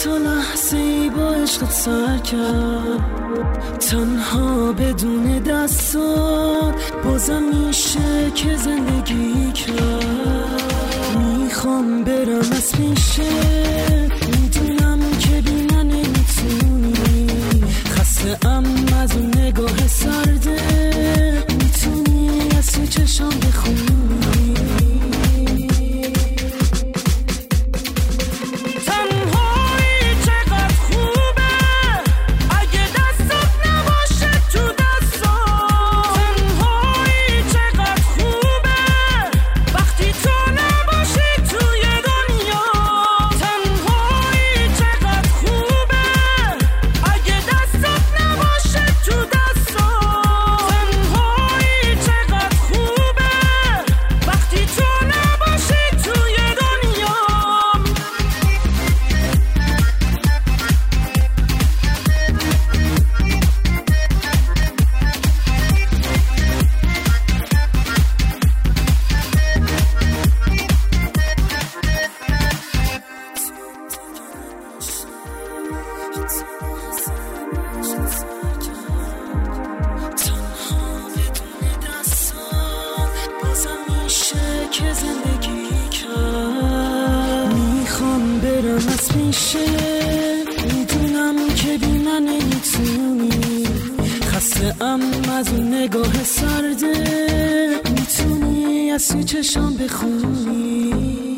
تا لحظه ای با عشقت سر کرد، تنها بدون دستات بازم میشه که زندگی کرد. میخوام برم از پیشه، میدونم که بی من نمیتونی، خسته ام از اون نگاه سرده، میتونی از تو چشام بخونی. که زندگی کرد. میخوام برم از پیشه، میدونم که بی من نمیتونی، خسته ام از اون نگاه سرده، میتونی از تو چشام بخونی.